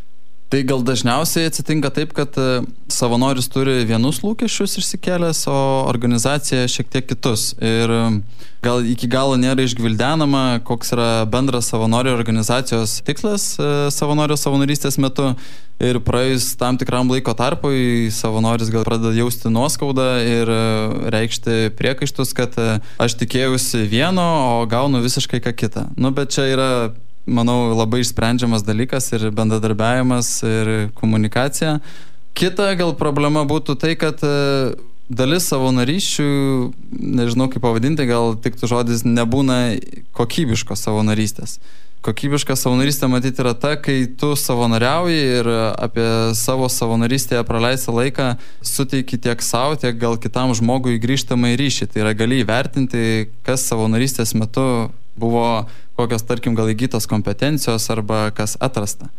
Tai gal dažniausiai atsitinka taip, kad savanoris turi vienus lūkesčius išsikėlęs, o organizacija šiek tiek kitus. Ir gal iki galo nėra išgvildenama, koks yra bendras savanorio organizacijos tikslas savanorio savanorystės metu. Ir praėjus tam tikram laiko tarpui savanoris gal pradeda jausti nuoskaudą ir reikšti priekaištus, kad aš tikėjausi vieno, o gaunu visiškai ką kitą. Nu, bet čia yra, manau, labai išsprendžiamas dalykas ir bendradarbiavimas ir komunikacija. Kita gal problema būtų tai, kad dalis savanorysčių, nežinau kaip pavadinti, gal tiktų žodis, nebūna kokybiškos savanorystės. Kokybiška savanorystė matyti yra ta, kai tu savanoriauji ir apie savo savanorystėje praleistą laiką suteiki tiek savo, tiek gal kitam žmogui grįžtamą į ryšį. Tai yra gali įvertinti, kas savanorystės metu buvo, kokios, tarkim, gal įgytos kompetencijos arba kas atrasta.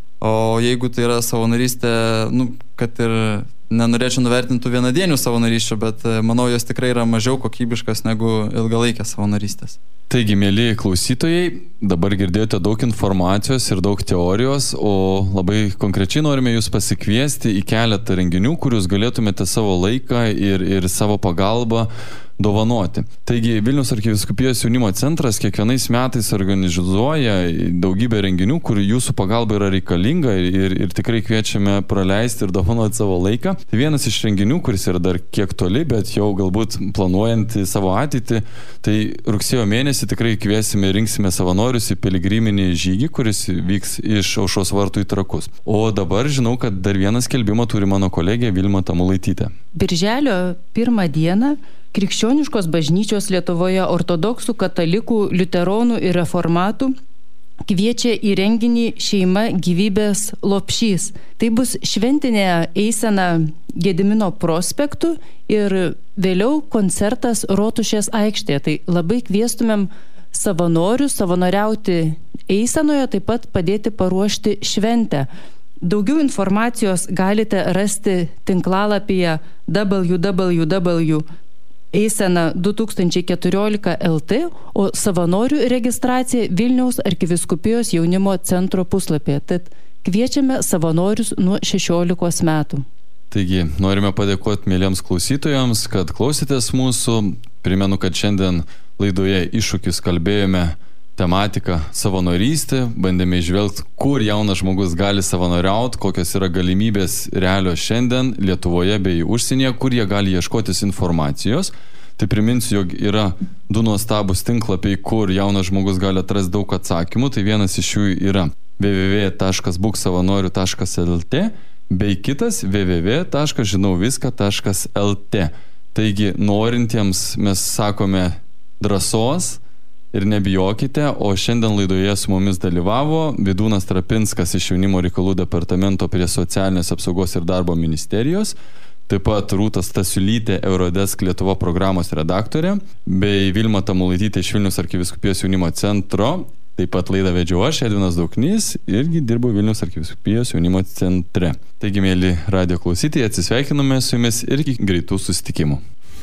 O jeigu tai yra savanorystė, nu, kad ir nenorėčiau nuvertinti vienadienių savanorysčių, bet manau, jos tikrai yra mažiau kokybiškas negu ilgalaikės savanorystės. Taigi, mėly klausytojai, dabar girdėjote daug informacijos ir daug teorijos, o labai konkrečiai norime jūs pasikviesti į keletą renginių, kuriuos galėtumėte savo laiką ir, ir savo pagalbą dovanoti. Taigi, Vilniaus arkivyskupijos jaunimo centras kiekvienais metais organizuoja daugybę renginių, kur jūsų pagalba yra reikalinga ir, ir tikrai kviečiame praleisti ir dovanoti savo laiką. Tai vienas iš renginių, kuris yra dar kiek toli, bet jau galbūt planuojant savo ateitį, tai rugsėjo mėnesį tikrai kviesime ir rinksime savanorius į piligriminį žygį, kuris vyks iš Aušros vartų į Trakus. O dabar žinau, kad dar vieną skelbimą turi mano kolegė Vilma Tamulaitytė. Birželio pirmą dieną Krikščioniškos bažnyčios Lietuvoje ortodoksų, katalikų, liuteronų ir reformatų kviečia į renginį Šeima gyvybės lopšys. Tai bus šventinė eisena Gedimino prospektu ir vėliau koncertas Rotušės aikštėje. Tai labai kviestumėm savanorius savanoriauti eisenoje, taip pat padėti paruošti šventę. Daugiau informacijos galite rasti tinklalapyje w w w taškas eisena du tūkstančiai keturiolika taškas el t, o savanorių registracija Vilniaus arkivyskupijos jaunimo centro puslapyje. Tad kviečiame savanorius nuo šešiolikos metų. Taigi, norime padėkoti mėlyms klausytojams, kad klausėtės mūsų. Primenu, kad šiandien laidoje Iššūkis kalbėjome tematiką savanorystė, bandėme išvelgti, kur jaunas žmogus gali savanoriauti, kokios yra galimybės realios šiandien Lietuvoje bei užsienyje, kur jie gali ieškotis informacijos. Tai priminsiu, jog yra du nuostabus tinklapiai, kur jaunas žmogus gali atrasti daug atsakymų. Tai vienas iš jų yra w w w taškas būk savanoriu taškas el t bei kitas w w w taškas žinau viską taškas el t. Taigi, norintiems mes sakome drąsos ir nebijokite, o šiandien laidoje su mumis dalyvavo Vidūnas Trapinskas iš Jaunimo reikalų departamento prie Socialinės apsaugos ir darbo ministerijos, taip pat Rūta Stasiulytė, Eurodesk Lietuva programos redaktorė, bei Vilma Tamulaitytė iš Vilniaus arkivyskupijos jaunimo centro. Taip pat laidą vedžiau aš, Edvinas Dauknys, irgi dirbu Vilniaus arkivyskupijos jaunimo centre. Taigi, mėly radijo klausytojai, atsisveikiname su jumis ir iki greitų susitikimų.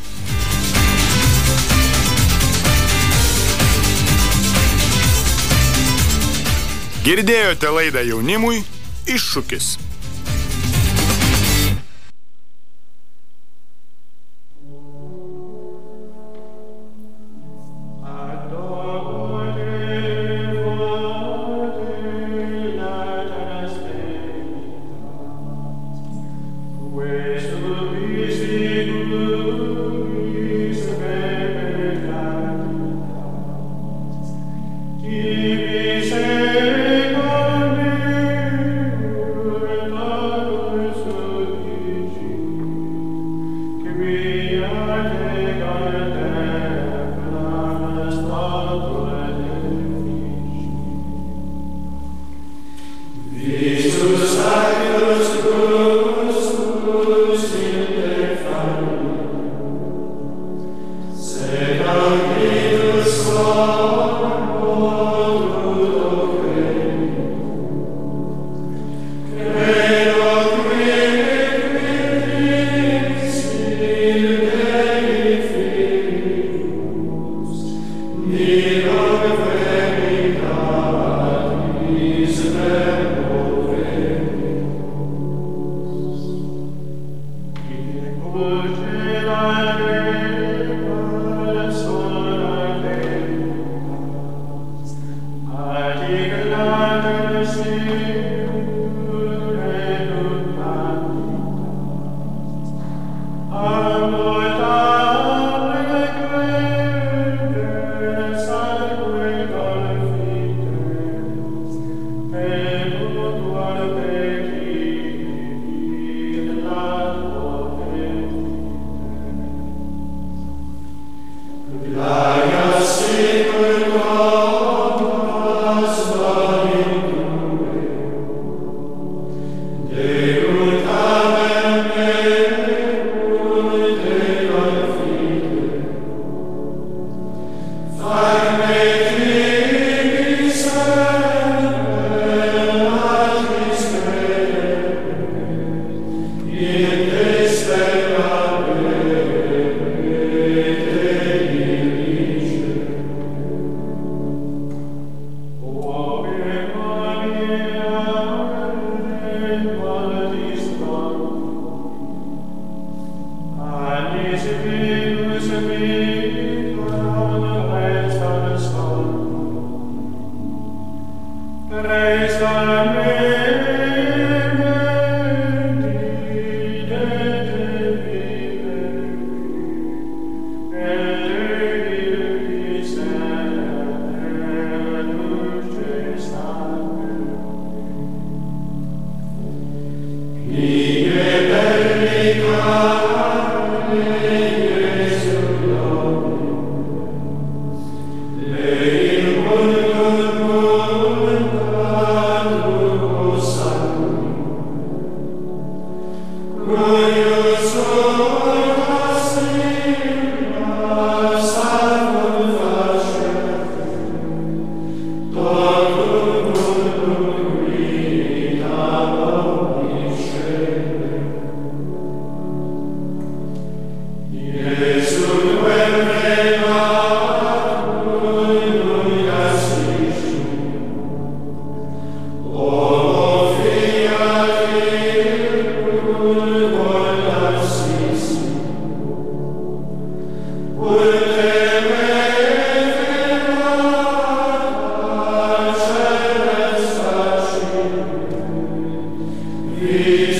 Girdėjote laidą jaunimui Iššūkis. Give me Peace.